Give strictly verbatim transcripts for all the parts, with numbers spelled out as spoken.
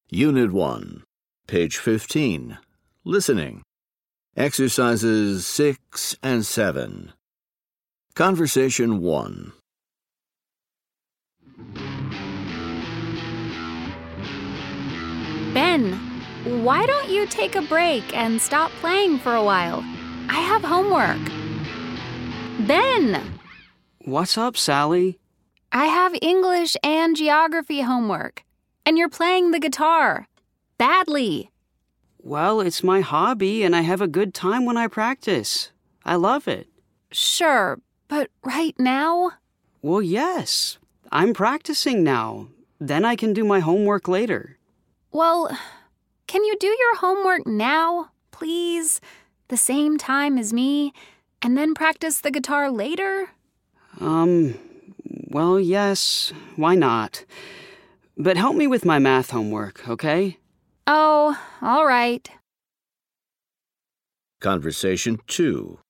Unit one, page fifteen. Listening. Exercises six and seven. Conversation one. Ben, why don't you take a break and stop playing for a while? I have homework. Ben! What's up, Sally? I have English and geography homework. And you're playing the guitar. Badly. Well, it's my hobby, and I have a good time when I practice. I love it. Sure, but right now? Well, yes. I'm practicing now. Then I can do my homework later. Well, can you do your homework now, please? The same time as me, and then practice the guitar later? Um, well, yes. Why not? But help me with my math homework, okay? Oh, all right. Conversation two.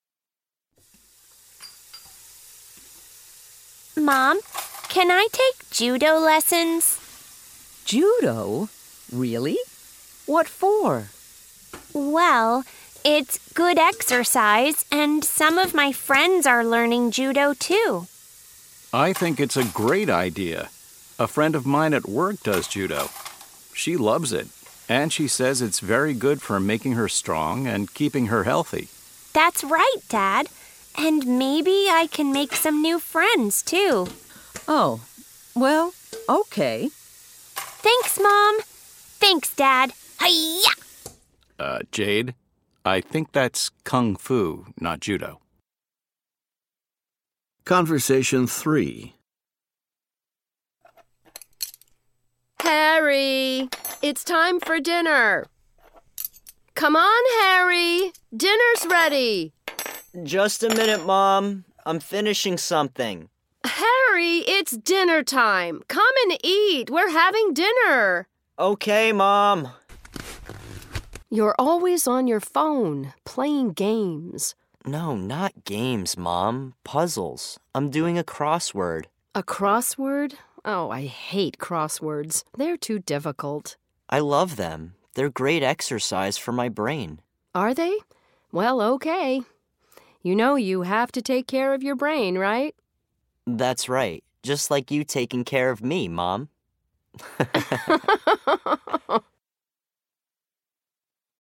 Mom, can I take judo lessons? Judo? Really? What for? Well, it's good exercise, and some of my friends are learning judo too. I think it's a great idea. A friend of mine at work does judo. She loves it, and she says it's very good for making her strong and keeping her healthy. That's right, Dad. And maybe I can make some new friends, too. Oh, well, okay. Thanks, Mom. Thanks, Dad. Hi-ya! Uh, Jade, I think that's kung fu, not judo. Conversation three. Harry, it's time for dinner. Come on, Harry. Dinner's ready. Just a minute, Mom. I'm finishing something. Harry, it's dinner time. Come and eat. We're having dinner. Okay, Mom. You're always on your phone, playing games. No, not games, Mom. Puzzles. I'm doing a crossword. A crossword? Oh, I hate crosswords. They're too difficult. I love them. They're great exercise for my brain. Are they? Well, okay. You know you have to take care of your brain, right? That's right. Just like you taking care of me, Mom.